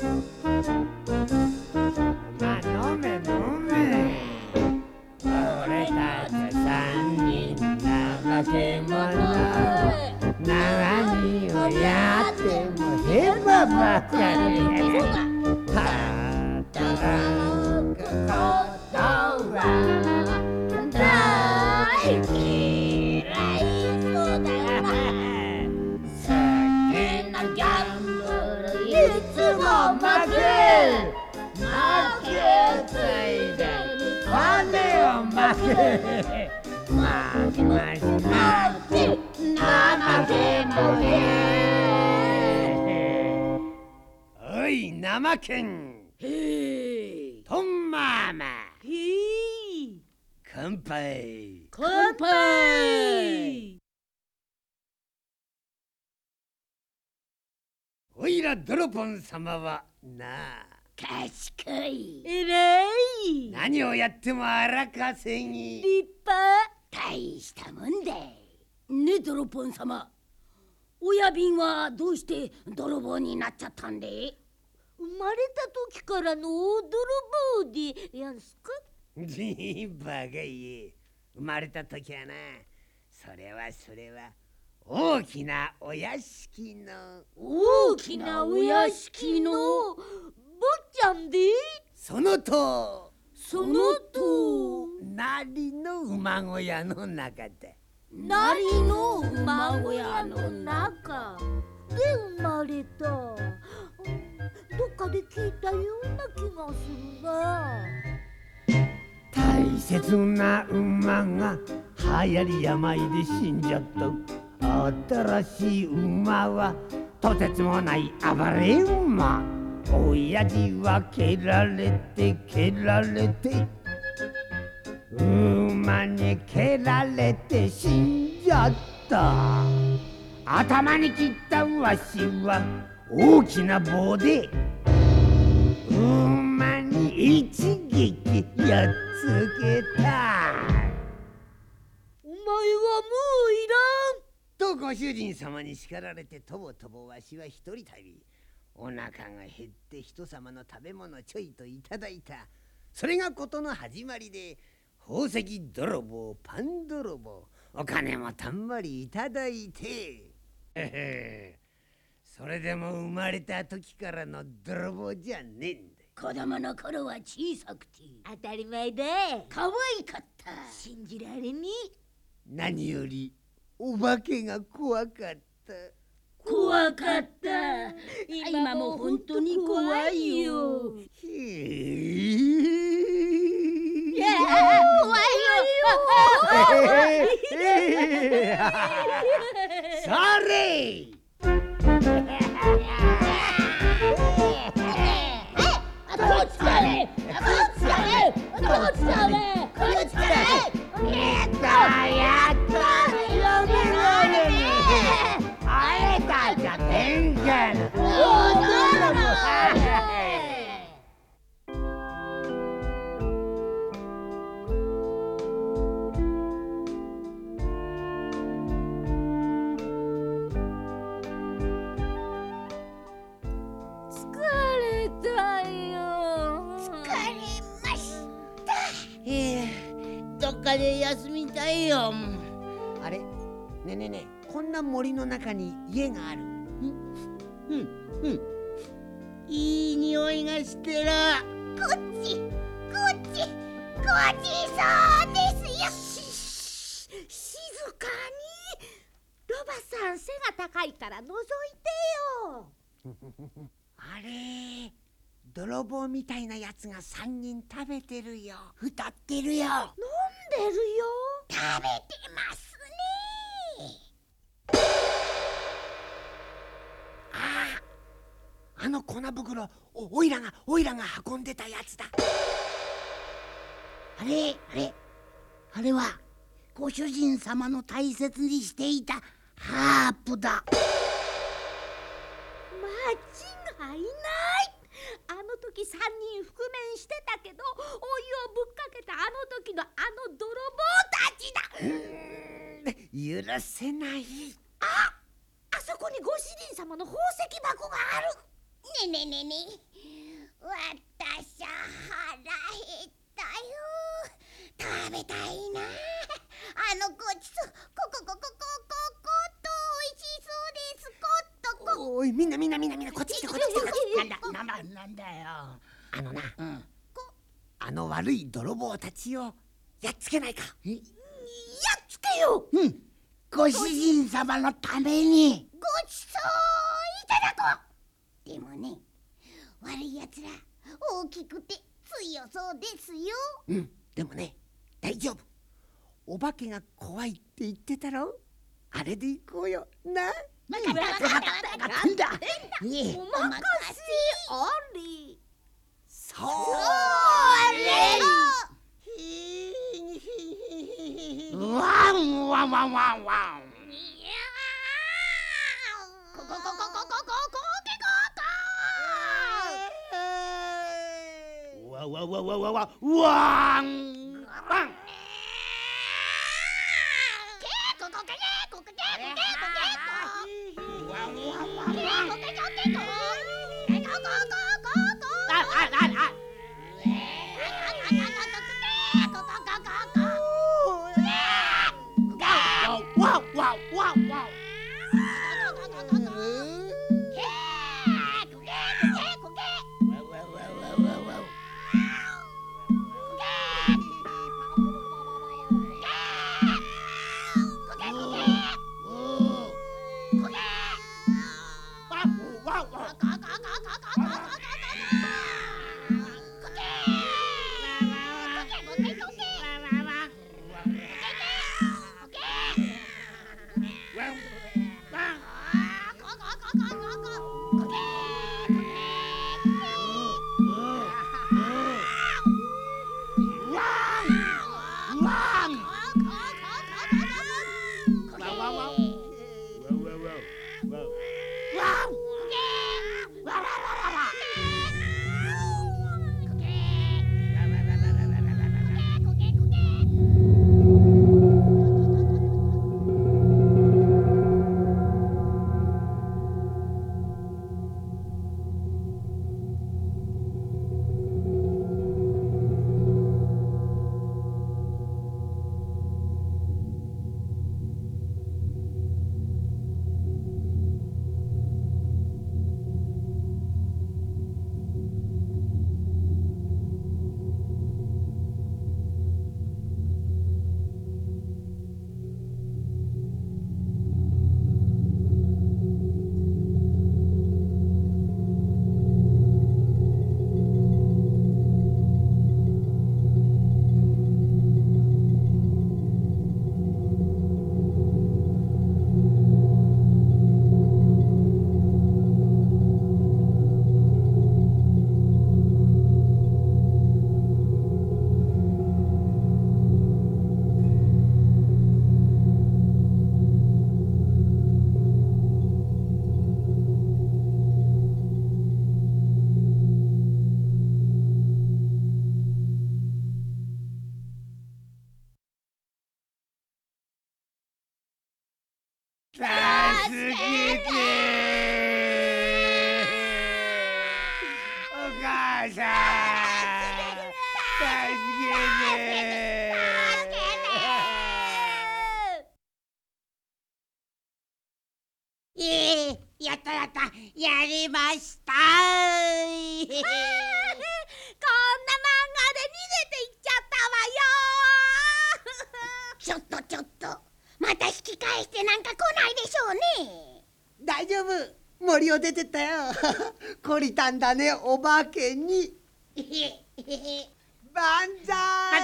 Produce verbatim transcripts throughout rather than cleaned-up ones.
まあ飲め飲め。俺たち三人怠け者。何をやってもヘマばかり。働くことは大嫌い。そうだよな。好きなギャンブルいつも負け。負けついでに金を負け。負けましたって怠け者。おい怠けん。 へい。 とんまーま。 へい。 乾杯。 乾杯。 おいらドロポン様はなあ。 賢い。えらい。 何をやっても荒稼ぎ。 立派。大したもんだ。ねドロポン様。親瓶はどうして泥棒になっちゃったんで？生まれた時からの泥棒でやんすか？ じバカ言え。生まれた時はな、それはそれは大きなお屋敷の大きなお屋敷の坊ちゃんで、 そのとそのとなりの馬小屋の中だ。 なりの馬小屋の中で生まれた。どっかで聞いたような気がするな。 大切な馬が流行り病で死んじゃった。新しい馬はとてつもない暴れ馬。親父は蹴られて蹴られて、馬に蹴られて死んじゃった。頭に切ったわしは大きな棒で馬に一撃やっつけた。 お前はもういらんとご主人様に叱られて、とぼとぼわしは一人旅。お腹が減って人様の食べ物ちょいといただいた。それがことの始まりで、宝石泥棒パン泥棒、お金もたんまりいただいてそれでも生まれた時からの泥棒じゃねえんだ。 子供の頃は小さくて当たり前だ。可愛かった。信じられねえ。 何よりお化けが怖かった。 怖かった。今も本当に怖いよ。 へいや怖いよ。 それこっちだね。こっちだね。こっちだね。こっちだね。 やったやったやめられねえ。あれたちゃ天下の疲れたよ。疲れました。ええ、どっかで休みたいよ。 あれねえねえねえ、こんな森の中に家がある。 うんうん、いい匂いがしてる。こっちこっちごちそうですよ。し静かに。ロバさん背が高いから覗いてよ。 あれ泥棒みたいなやつが三人食べてるよ。 歌ってるよ。飲んでるよ。食べてますね。 ああ、あの粉袋、おおいらがおいらが運んでたやつだ。 あれあれあれはご主人様の大切にしていたハープだ。間違いない。あの時三人覆面してたけど、お湯をぶっかけたあの時のあの泥棒たちだ。 うーん、許せない。 あ、あそこにご主人様の宝石箱がある。ねえねえねえねえ、 私は腹減ったよ。食べたいな。あのごちそう、こここここここっと美味しそうです。こっとこ。 おい、みんなみんなみんなみんなこっち来てこっち来てこっち来て。 なんだなんだなんだよ。 あのな、 うん。 あの悪い泥棒たちをやっつけないか。 やっつけよう。うん。ご主人様のために。 ごちそういただこう。でもね、悪いやつら大きくて強そうですよ。 うん、でもね、大丈夫。お化けが怖いって言ってたろ。あれで行こうよな。 わかったわかったわかった。 なんだ。 お任せあれ。 そうワンワンワンワンワン。 こここここここここわわわわわわワンワン。助けてお母さん、助けて。 ええ、やったやった、やりました。こんな漫画で逃げていっちゃったわよ。 ちょっとちょっと、また引き返してなんか来ないでしょうね。 大丈夫、森を出てったよ。懲りたんだね、お化けに。万歳。万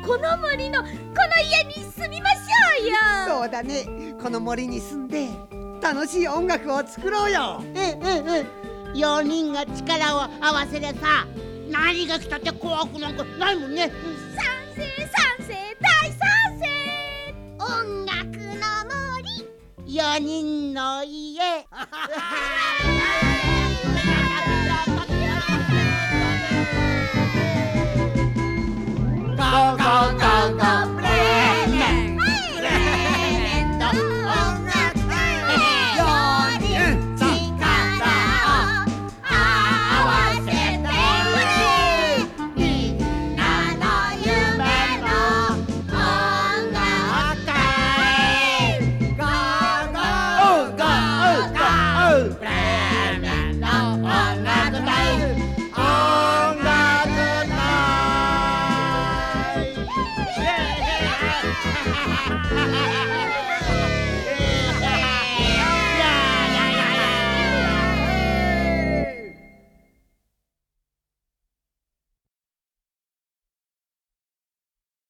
この森のこの家に住みましょうよ。 そうだね、この森に住んで楽しい音楽を作ろうよ。 うんうんうん、よにんが力を合わせりゃさ、何が来たって怖くなんかないもんね。 賛成賛成大賛成。 音楽の森、よにんの家。